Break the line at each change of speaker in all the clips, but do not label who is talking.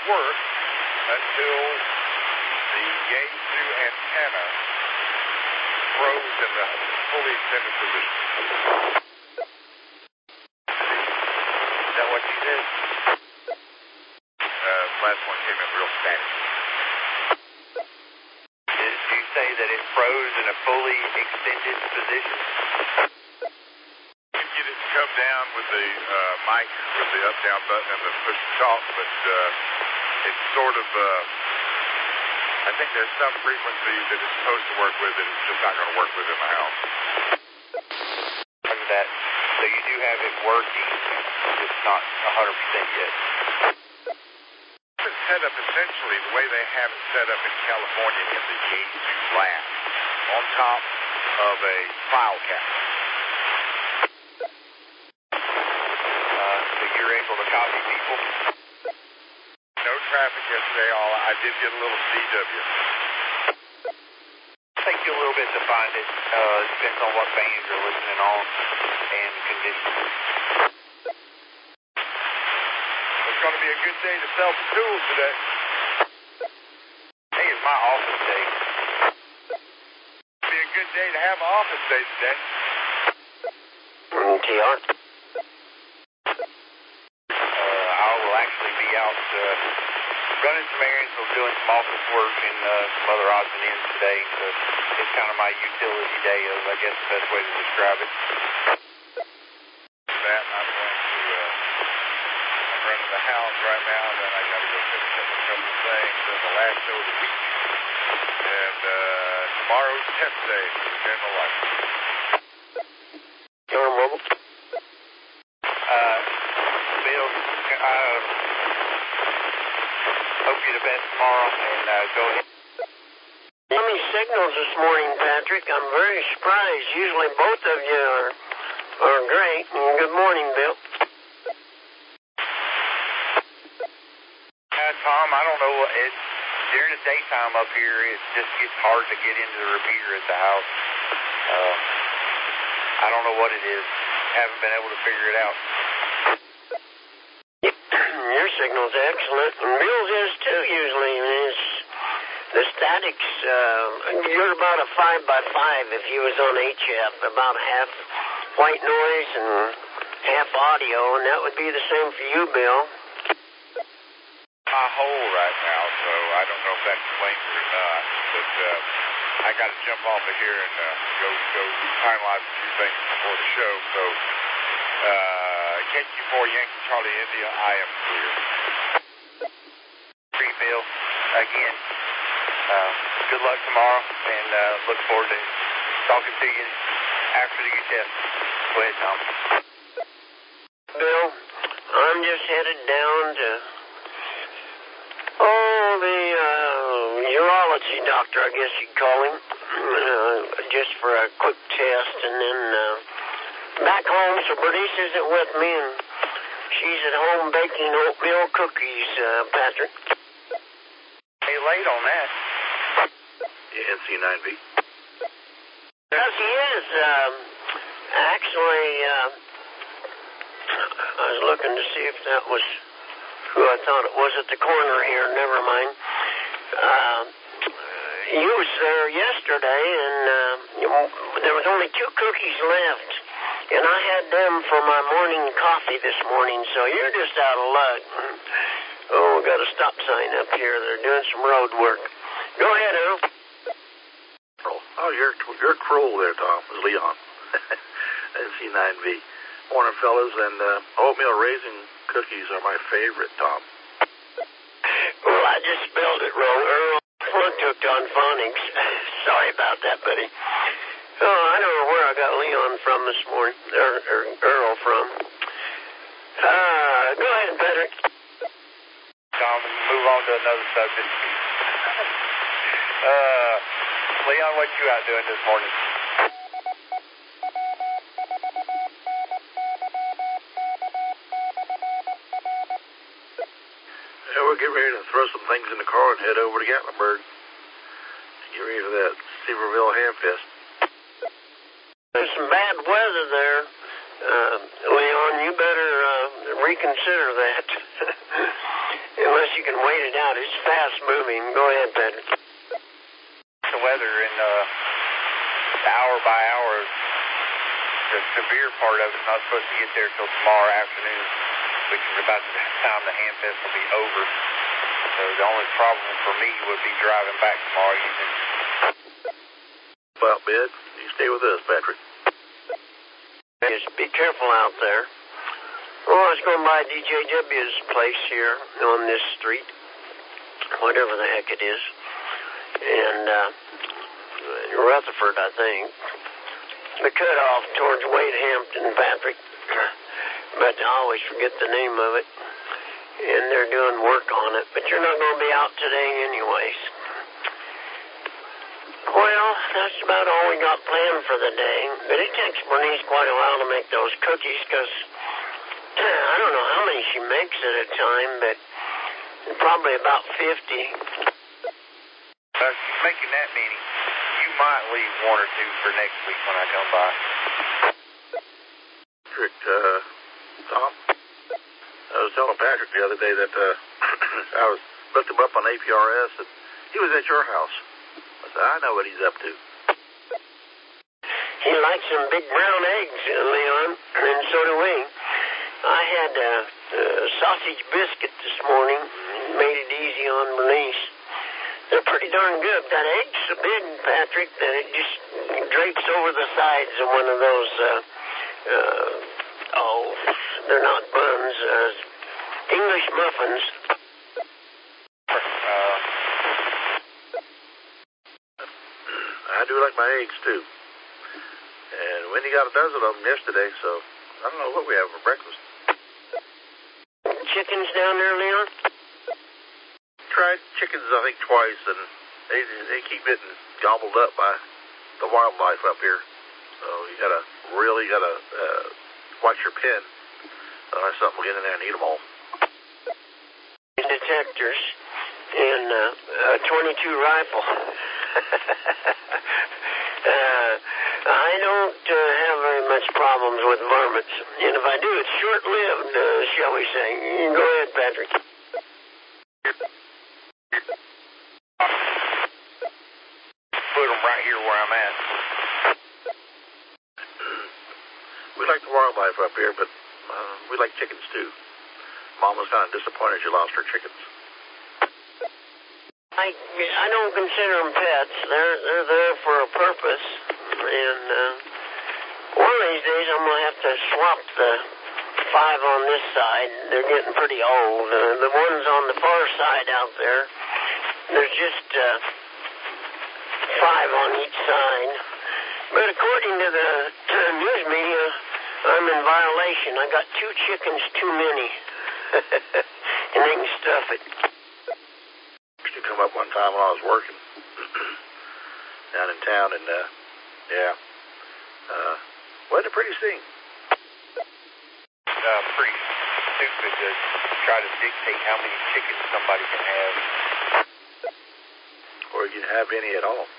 work until the Yaesu antenna froze in the fully extended position.
Is that what you did?
Last one came in real static.
Did you say that it froze in a fully extended position?
You can get it to come down with the mic with the up-down button and the push-to-talk, but it's sort of, I think there's some frequency that it's supposed to work with that it's just not going to work with in the house.
Roger that. So you do have it working, just not 100% yet.
It's set up essentially the way they have it set up in California in the Yaesu lab, on top of a file cabinet.
So you're able to copy people?
No traffic yesterday. I did get a little CW.
Take you a little bit to find it. Depends on what bands you're listening on and conditions.
It's going to be a good day to sell some tools today.
Hey, it's my office day.
It'll be a good day to have an office day today.
TR?
I will actually be out running some errands, so doing some office work and some other odds and ends today. So it's kind of my utility day, I guess the best way to describe it.
That I'm going to I'm running the house right now, and then I got to go finish up a couple of things on the last show of the week. And tomorrow's test day for the general license.
Mobile?
Bill, hope you're the best tomorrow, and go ahead.
Any signals this morning, Patrick? I'm very surprised. Usually both of you are great. And good morning, Bill.
Tom, I don't know. During the daytime up here, it just gets hard to get into the repeater at the house. I don't know what it is. Haven't been able to figure it out.
Your signal's excellent, and Bill's is too, usually. The statics, you're about a 5x5 if you was on HF, about half white noise and half audio, and that would be the same for you, Bill.
My hole right now, so I don't know if that explains it or not, but I got to jump off of here and go finalize a few things before the show, so KQ4 Yankee Charlie India, I am clear.
Free Bill, again, good luck tomorrow, and look forward to talking to you after the test. Go ahead, Tom.
Bill, I'm just headed down to the urology doctor, I guess you'd call him, just for a quick test, and then back home, so Bernice isn't with me, and she's at home baking oatmeal cookies, Patrick.
Hey, late on that.
Yeah, NC9V.
Yes, he is. Actually, I was looking to see if that was who I thought it was at the corner here. Never mind. You was there yesterday, and there was only 2 cookies left, and I had them for my morning coffee this morning, so you're just out of luck. Oh, we got a stop sign up here. They're doing some road work. Go ahead, Earl.
Oh, you're cruel there, Tom. It's Leon. NC9V. Morning, fellas, and oatmeal raisin cookies are my favorite, Tom.
Well, I just spelled it wrong. Earl hooked on phonics. Sorry about that, buddy. Oh, I don't know where I got Leon from this morning, or Earl from. Go ahead, Patrick.
Tom, move on to another subject. Leon, what you out doing this morning?
Yeah, we're getting ready to throw some things in the car and head over to Gatlinburg. Get ready for that Seaverville Hamfest.
There's some bad weather there. Leon, you better reconsider that. unless you can wait it out. It's fast moving. Go ahead, Patrick.
The weather and hour by hour, the severe part of it's not supposed to get there till tomorrow afternoon, which is about the time the Hamfest will be over. So the only problem for me would be driving back tomorrow evening.
Well, Bid, you stay with us, Patrick.
Just be careful out there. Oh, I was going by DJW's place here on this street, whatever the heck it is, and Rutherford, I think. The cutoff towards Wade Hampton, Patrick, but I always forget the name of it, and they're doing work on it, but you're not going to be out today anyways. Well, that's about all we got planned for the day, but it takes Bernice quite a while to make those cookies, because I don't know how many she makes at a time, but probably about 50.
She's making that many. You might leave one or two for next week when I come by.
Patrick, Tom, I was telling Patrick the other day that I looked him up on APRS, and he was at your house. I said, I know what he's up to.
He likes some big brown eggs, Leon, and so do we. I had a sausage biscuit this morning, made it easy on Bernice. They're pretty darn good. That egg's so big, Patrick, that it just drapes over the sides of one of those, they're not buns, English muffins.
I do like my eggs, too. And Wendy got a dozen of them yesterday, so I don't know what we have for breakfast.
Chickens down there, Leon?
Tried chickens, I think, twice, and they keep getting gobbled up by the wildlife up here. So you really gotta watch your pen. Otherwise something will get in there and eat them all.
Detectors and a .22 rifle. I don't have very much problems with varmints, and if I do, it's short-lived, shall we say. Go ahead, Patrick.
Put them right here where I'm at.
We like the wildlife up here, but we like chickens, too. Mom was kind of disappointed she lost her chickens.
I don't consider them pets. They're there for a purpose. And one of these days I'm going to have to swap the 5 on this side. They're getting pretty old. The ones on the far side out there, there's just 5 on each side. But according to the news media, I'm in violation. I got 2 chickens too many. And they can stuff it.
Used to come up one time when I was working down in town, and wasn't a pretty scene.
Pretty stupid to try to dictate how many chickens somebody can have.
Or you can have any at all.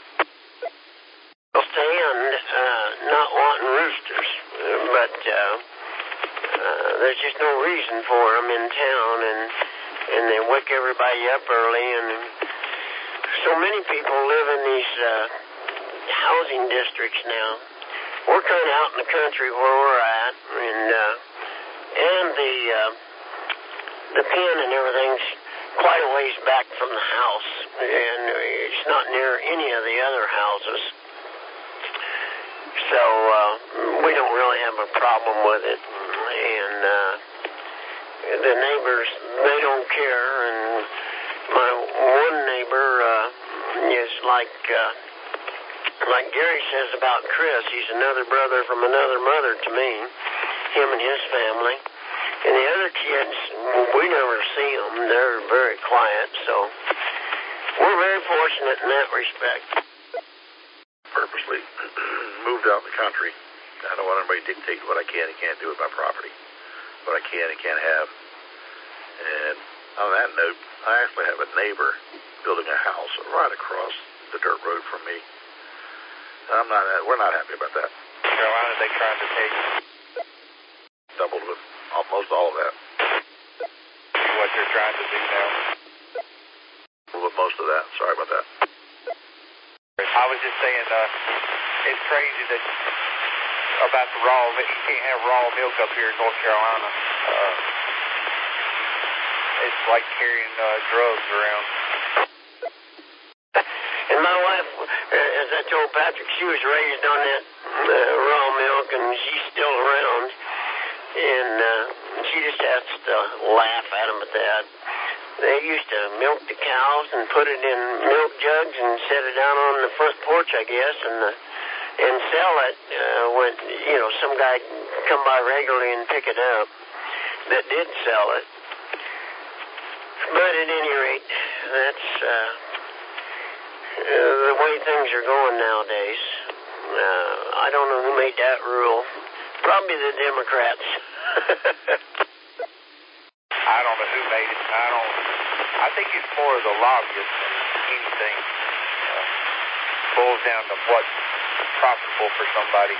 Stand not wanting roosters, but there's just no reason for them in town, and they wake everybody up early, and so many people live in these housing districts now. We're kind of out in the country where we're at, and the pen and everything's quite a ways back from the house, and it's not near any of the other houses. So we don't really have a problem with it, and the neighbors, they don't care, and my one neighbor is like Gary says about Chris. He's another brother from another mother to me, him and his family. And the other kids, we never see them. They're very quiet, so we're very fortunate in that respect.
Purposely moved out in the country. I don't want anybody dictating what I can and can't do with my property, what I can and can't have. And on that note, I actually have a neighbor building a house right across the dirt road from me. We're not happy about that.
Carolina, they trying to take
doubled with almost all of that.
What what they're trying to do now.
With most of that. Sorry about that.
I was just saying, it's crazy that about the raw, you can't have raw milk up here in North Carolina. It's like carrying drugs around.
And my wife, as I told Patrick, she was raised on that raw milk, and she's still around. And she just has to laugh at them at that. They used to milk the cows and put it in milk jugs and set it down on the front porch, I guess, and sell it when, some guy come by regularly and pick it up that did sell it. But at any rate, that's the way things are going nowadays. I don't know who made that rule. Probably the Democrats.
I don't know who made it. I think it's more of the lobbyists than anything. Boils down to what's profitable for somebody.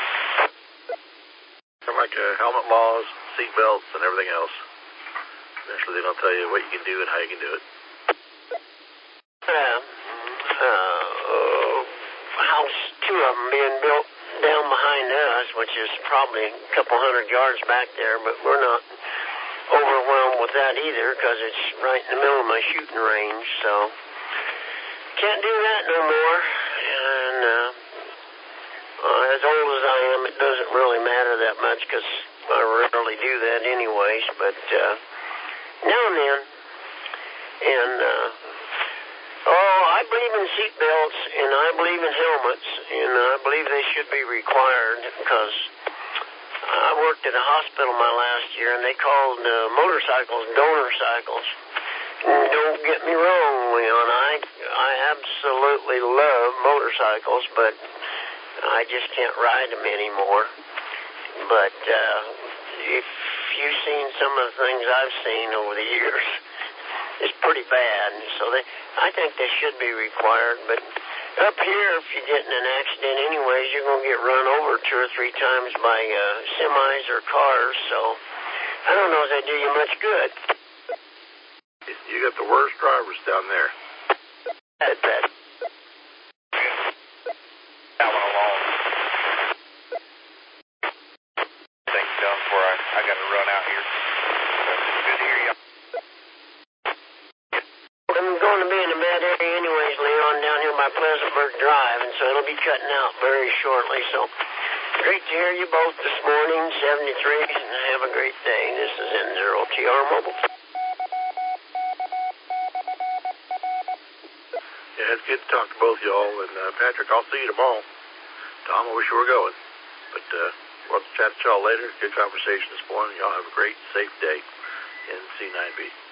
Like helmet laws, seat belts, and everything else. Eventually they're going to tell you what you can do and how you can do it.
House, two of them being built down behind us, which is probably a couple 100 yards back there, but we're not overwhelmed with that either because it's right in the middle of my shooting range, so can't do that no more. And as old as I am, it doesn't really matter that much because I rarely do that anyways, but now and then. And I believe in seat belts, and I believe in helmets, and I believe they should be required because I worked at a hospital my last year, and they called motorcycles donor cycles. And don't get me wrong, Leon, I absolutely love motorcycles, but I just can't ride them anymore. But if you've seen some of the things I've seen over the years, it's pretty bad. So I think they should be required. But up here, if you get in an accident anyways, you're going to get run over 2 or 3 times by semis or cars. So I don't know if they do you much good.
You got the worst drivers down there.
I bet.
That one alone. Things done before I got to run out here. Good to hear you.
I'm going to be in a bad area anyways, Leon, down here by Pleasantburg Drive, and so it'll be cutting out very shortly. So great to hear you both this morning, 73, and have a great day. This is N0TR Mobile.
Yeah, it's good to talk to both y'all. And Patrick, I'll see you tomorrow. Tom, I wish you were going. But we'll chat to y'all later. Good conversation this morning. Y'all have a great, safe day in C9B.